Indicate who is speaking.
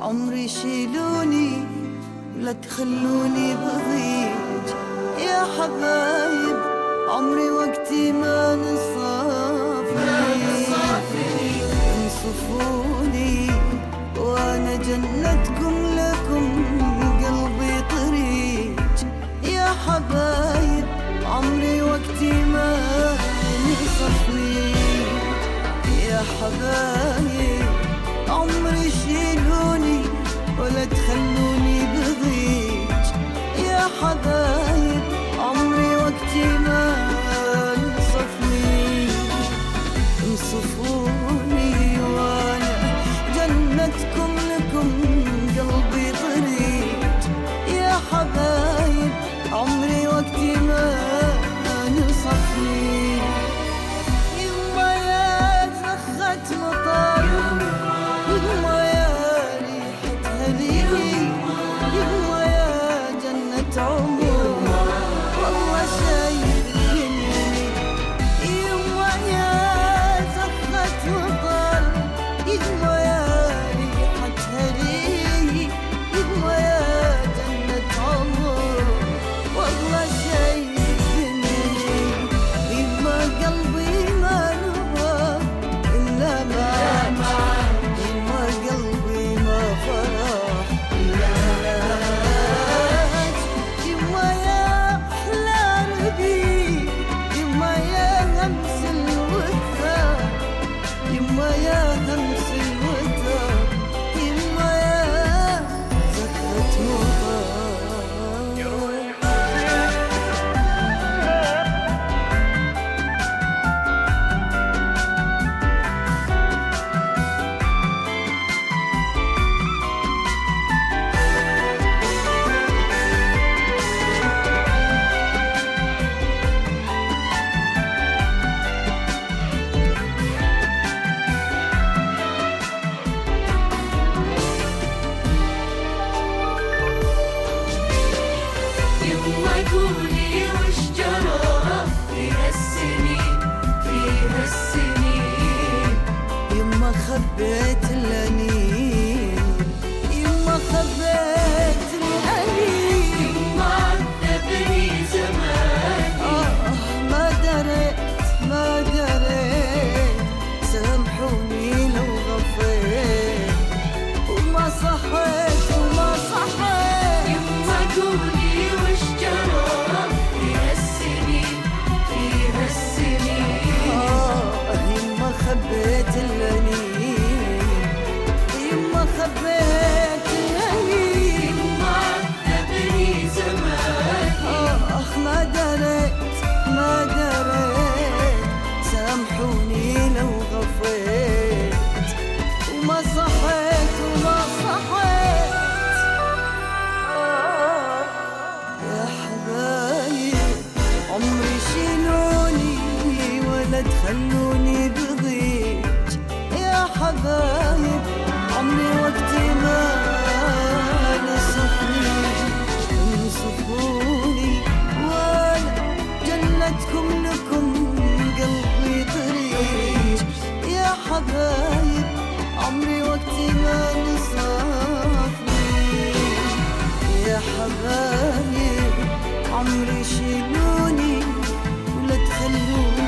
Speaker 1: عمري شيلوني لا تخلوني بضيج يا حبايب، عمري وقتي ما نصافني انصفوني وانا جنتكم لكم قلبي طريج يا حبايب، عمري وقتي ما نصفني يا حبايب، عمري شيلوني ولا تخلوني بضيج يا حبايب، عمري وقتي ما نصفني انصفوني وانا جنتكم لكم قلبي طريج يا حبايب، عمري وقتي ما نصفني. يما يا زخة مطر، يما يا ريحة هدية، يما يا جنة عمر والله شايفيني، يما يا زخة مطر، يما يا ريحة هدية، يما يا جنة عمر والله شايفيني، يما قلبي ما نبغى إلا معاك، يما قلبي ما فرح إلا معاك، يما يا أحلى ربيع، يما يا همس الوتر، يما يا همس الوتر، يما يا زخة مطر.
Speaker 2: يما قولي وش جرى فيها السنين، فيها السنين،
Speaker 1: يما خبيت الأنين، يما خبيت الأنين،
Speaker 2: يما عذبني زماني،
Speaker 1: ما دريت ما دريت، سامحوني لو غفيت وما صحيت وما صحيت.
Speaker 2: يما قولي وش جرى فيها السنين، فيها السنين،
Speaker 1: يما خبيت الأنين، يما خبيت الأنين،
Speaker 2: يما عذبني زماني،
Speaker 1: ما دريت ما دريت، سامحوني لو غفيت وما صحيت وما صحيت. يا حبايب، عمري شيلوني ولا تخلوني بضيج يا حبايب، عمري وقتي ما نصفني انصفوني وانا جنتكم لكم قلبي طريج يا حبايب، عمري وقتي ما نصفني يا حبايب، عمري شيلوني ولا تخلوني